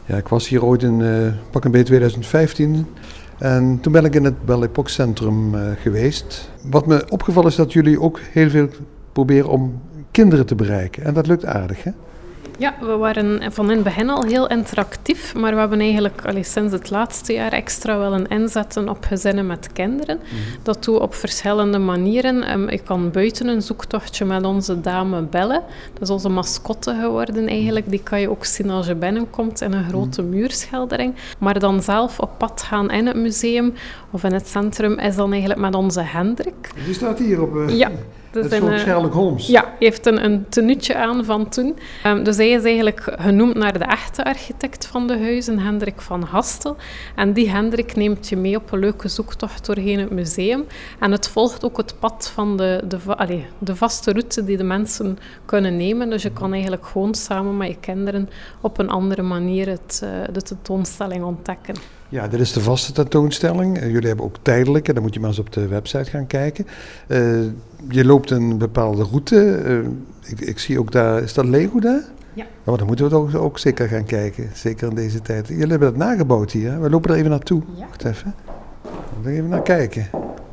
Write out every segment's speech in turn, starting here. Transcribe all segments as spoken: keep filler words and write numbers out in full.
Ja, ik was hier ooit in uh, pak een beetje twintig vijftien en toen ben ik in het Belle Époque Centrum uh, geweest. Wat me opgevallen is dat jullie ook heel veel proberen om kinderen te bereiken en dat lukt aardig, hè? Ja, we waren van in het begin al heel interactief, maar we hebben eigenlijk allee, sinds het laatste jaar extra wel een inzetten op gezinnen met kinderen. Mm-hmm. Dat doen we op verschillende manieren. Um, ik kan buiten een zoektochtje met onze dame bellen. Dat is onze mascotte geworden eigenlijk. Die kan je ook zien als je binnenkomt in een grote mm-hmm. muurschildering. Maar dan zelf op pad gaan in het museum of in het centrum is dan eigenlijk met onze Hendrik. Die staat hier op... Uh... Ja. Dus dat is zo'n Sherlock Holmes. Ja, hij heeft een, een tenuutje aan van toen. Um, dus hij is eigenlijk genoemd naar de echte architect van de huizen, Hendrik van Hastel. En die Hendrik neemt je mee op een leuke zoektocht doorheen het museum. En het volgt ook het pad van de, de, allez, de vaste route die de mensen kunnen nemen. Dus je kan eigenlijk gewoon samen met je kinderen op een andere manier het, uh, de tentoonstelling ontdekken. Ja, dit is de vaste tentoonstelling. Uh, jullie hebben ook tijdelijke, dan moet je maar eens op de website gaan kijken. Uh, je loopt een bepaalde route. Uh, ik, ik zie ook daar, is dat Lego daar? Ja. Oh, dan moeten we het ook, ook zeker gaan kijken, zeker in deze tijd. Jullie hebben het nagebouwd hier, hè? We lopen er even naartoe. Ja. Wacht even. We gaan even naar kijken.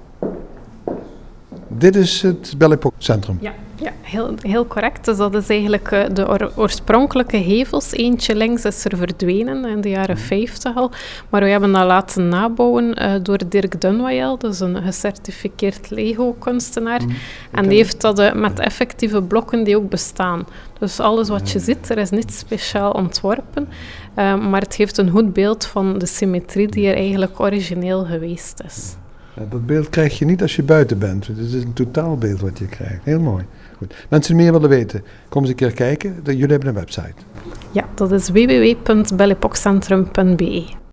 Dit is het Belle Époque Centrum. Ja. Ja, heel, heel correct. Dus dat is eigenlijk uh, de or- oorspronkelijke hevels. Eentje links is er verdwenen in de jaren vijftig al. Maar we hebben dat laten nabouwen uh, door Dirk Dunwayel. Dat is een gecertificeerd Lego-kunstenaar. Mm, en die heeft dat uh, met effectieve blokken die ook bestaan. Dus alles wat je ziet, er is niet speciaal ontworpen. Uh, maar het geeft een goed beeld van de symmetrie die er eigenlijk origineel geweest is. Ja, dat beeld krijg je niet als je buiten bent. Het is een totaalbeeld wat je krijgt. Heel mooi. Goed. Mensen die meer willen weten, kom eens een keer kijken. Jullie hebben een website. Ja, dat is w w w punt belle époque centrum punt b e.